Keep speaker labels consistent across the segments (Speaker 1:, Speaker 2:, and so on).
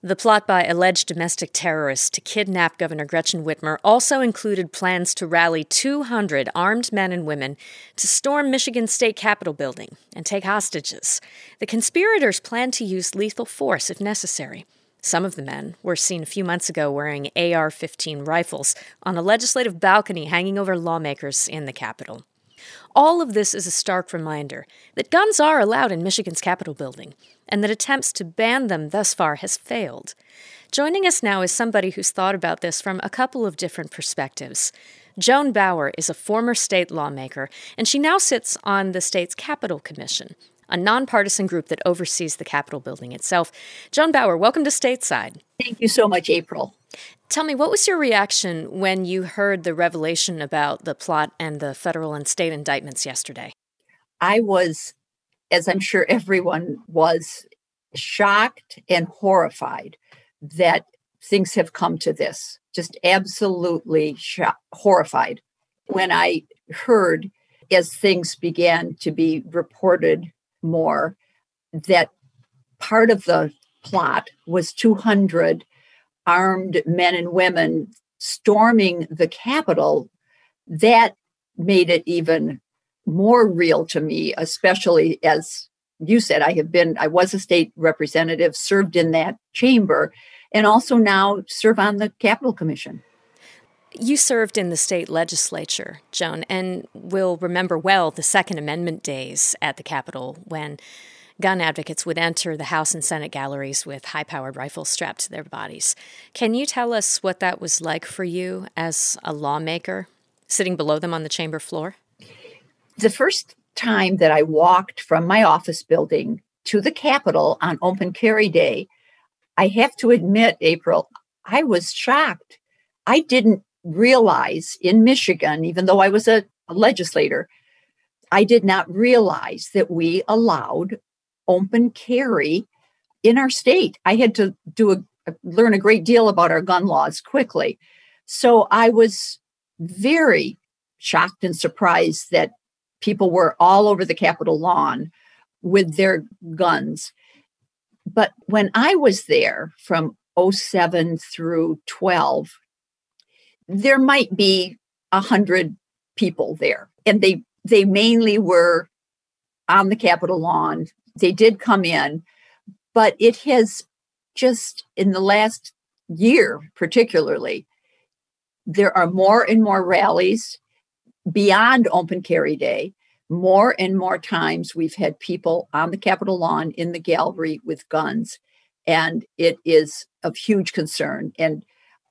Speaker 1: The plot by alleged domestic terrorists to kidnap Governor Gretchen Whitmer also included plans to rally 200 armed men and women to storm Michigan's state capitol building and take hostages. The conspirators planned to use lethal force if necessary. Some of the men were seen a few months ago wearing AR-15 rifles on a legislative balcony hanging over lawmakers in the Capitol. All of this is a stark reminder that guns are allowed in Michigan's Capitol building, and that attempts to ban them thus far has failed. Joining us now is somebody who's thought about this from a couple of different perspectives. Joan Bauer is a former state lawmaker, and she now sits on the state's Capitol Commission, a nonpartisan group that oversees the Capitol building itself. Joan Bauer, welcome to Stateside.
Speaker 2: Thank you so much, April.
Speaker 1: Tell me, what was your reaction when you heard the revelation about the plot and the federal and state indictments yesterday?
Speaker 2: I was, as I'm sure everyone was, shocked and horrified that things have come to this. Just absolutely horrified. When I heard, as things began to be reported more, that part of the plot was 200 armed men and women storming the Capitol, that made it even more real to me, especially as you said, I was a state representative, served in that chamber, and also now serve on the Capitol Commission.
Speaker 1: You served in the state legislature, Joan, and will remember well the Second Amendment days at the Capitol when gun advocates would enter the House and Senate galleries with high-powered rifles strapped to their bodies. Can you tell us what that was like for you as a lawmaker, sitting below them on the chamber floor?
Speaker 2: The first time that I walked from my office building to the Capitol on Open Carry Day, I have to admit, April, I was shocked. I didn't realize in Michigan, even though I was a legislator, I did not realize that we allowed open carry in our state. I had to learn a great deal about our gun laws quickly. So I was very shocked and surprised that people were all over the Capitol lawn with their guns. But when I was there from 2007 through 12, there might be 100 people there. And they mainly were on the Capitol lawn. They did come in, but it has just in the last year, particularly, there are more and more rallies beyond Open Carry Day. More and more times we've had people on the Capitol lawn in the gallery with guns, and it is of huge concern. And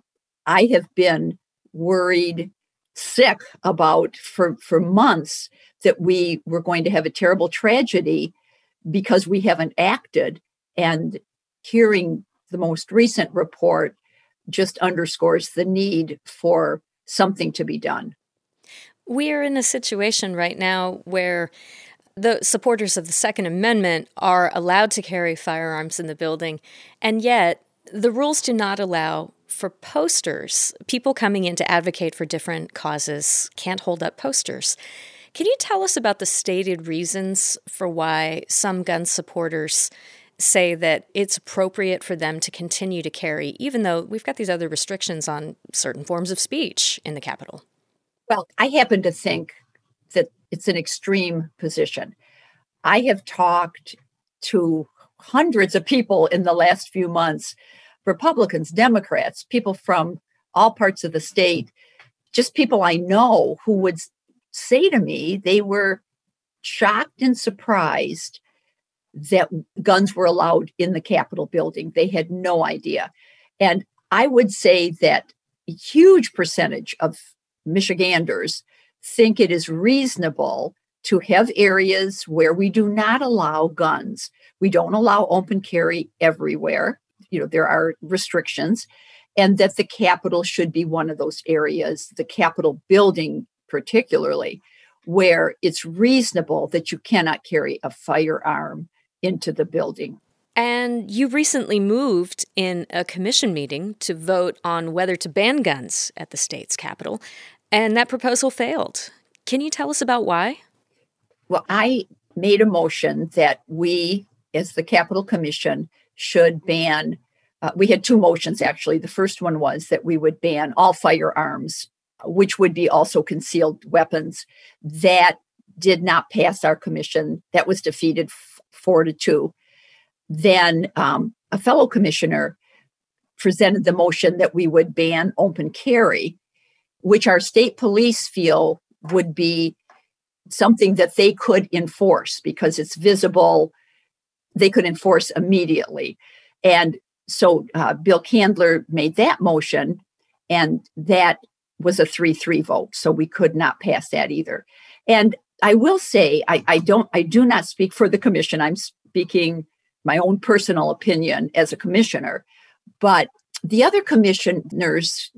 Speaker 2: I have been worried, sick about for months that we were going to have a terrible tragedy because we haven't acted. And hearing the most recent report just underscores the need for something to be done.
Speaker 1: We're in a situation right now where the supporters of the Second Amendment are allowed to carry firearms in the building, and yet the rules do not allow for posters. People coming in to advocate for different causes can't hold up posters. Can you tell us about the stated reasons for why some gun supporters say that it's appropriate for them to continue to carry, even though we've got these other restrictions on certain forms of speech in the Capitol?
Speaker 2: Well, I happen to think that it's an extreme position. I have talked to hundreds of people in the last few months, Republicans, Democrats, people from all parts of the state, just people I know who would say to me they were shocked and surprised that guns were allowed in the Capitol building. They had no idea. And I would say that a huge percentage of Michiganders think it is reasonable to have areas where we do not allow guns. We don't allow open carry everywhere. There are restrictions, and that the Capitol should be one of those areas, the Capitol building particularly, where it's reasonable that you cannot carry a firearm into the building.
Speaker 1: And you recently moved in a commission meeting to vote on whether to ban guns at the state's Capitol, and that proposal failed. Can you tell us about why?
Speaker 2: Well, I made a motion that we, as the Capitol Commission, should ban we had two motions, actually. The first one was that we would ban all firearms, which would be also concealed weapons. That did not pass our commission. That was defeated 4-2. Then a fellow commissioner presented the motion that we would ban open carry, which our state police feel would be something that they could enforce because it's visible. They could enforce immediately. And so Bill Candler made that motion, and that was a 3-3 vote. So we could not pass that either. And I will say, I do not speak for the commission. I'm speaking my own personal opinion as a commissioner. But the other commissioners,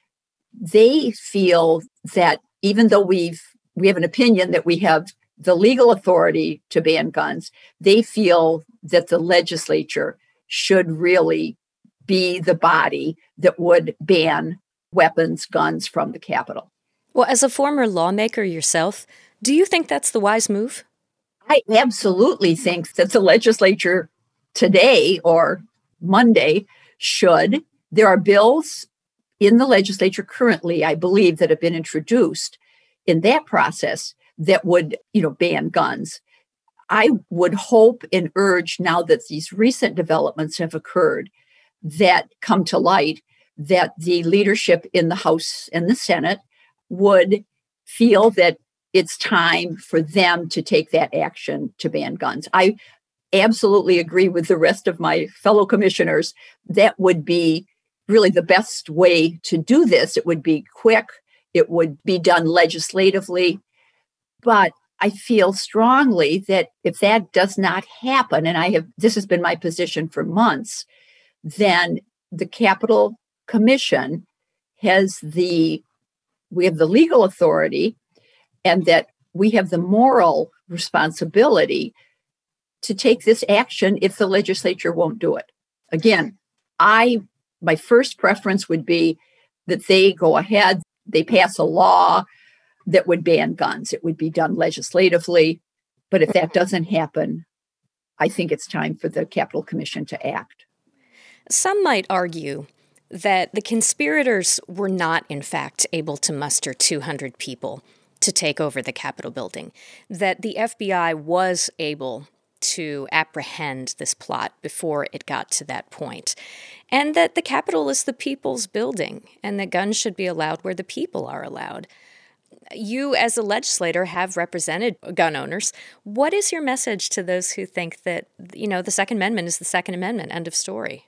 Speaker 2: they feel that even though we have an opinion that we have the legal authority to ban guns, they feel that the legislature should really be the body that would ban weapons, guns from the Capitol.
Speaker 1: Well, as a former lawmaker yourself, do you think that's the wise move?
Speaker 2: I absolutely think that the legislature today or Monday should. There are bills in the legislature currently, I believe, that have been introduced in that process that would, ban guns. I would hope and urge, now that these recent developments have occurred that come to light, that the leadership in the House and the Senate would feel that it's time for them to take that action to ban guns. I absolutely agree with the rest of my fellow commissioners. That would be really the best way to do this. It would be quick. It would be done legislatively. But I feel strongly that if that does not happen, and this has been my position for months, then the Capitol Commission we have the legal authority, and that we have the moral responsibility to take this action if the legislature won't do it. Again, my first preference would be that they go ahead, they pass a law that would ban guns. It would be done legislatively. But if that doesn't happen, I think it's time for the Capitol Commission to act.
Speaker 1: Some might argue that the conspirators were not, in fact, able to muster 200 people to take over the Capitol building, that the FBI was able to apprehend this plot before it got to that point, and that the Capitol is the people's building, and that guns should be allowed where the people are allowed. You, as a legislator, have represented gun owners. What is your message to those who think that, the Second Amendment is the Second Amendment, end of story?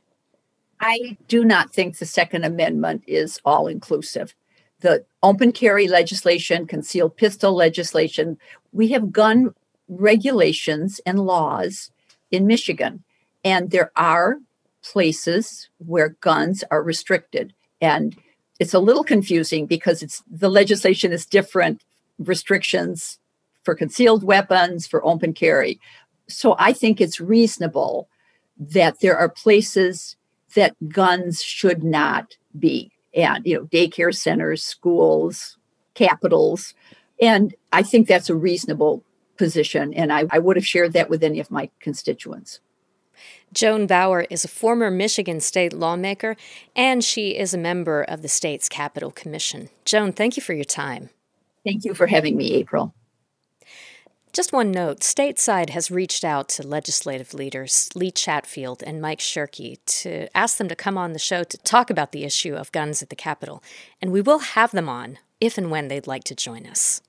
Speaker 2: I do not think the Second Amendment is all-inclusive. The open carry legislation, concealed pistol legislation, we have gun regulations and laws in Michigan, and there are places where guns are restricted. And it's a little confusing because the legislation is different, restrictions for concealed weapons, for open carry. So I think it's reasonable that there are places that guns should not be. And, daycare centers, schools, capitals. And I think that's a reasonable position. And I would have shared that with any of my constituents.
Speaker 1: Joan Bauer is a former Michigan state lawmaker, and she is a member of the state's Capitol Commission. Joan, thank you for your time.
Speaker 2: Thank you for having me, April.
Speaker 1: Just one note, Stateside has reached out to legislative leaders Lee Chatfield and Mike Shirkey to ask them to come on the show to talk about the issue of guns at the Capitol, and we will have them on if and when they'd like to join us.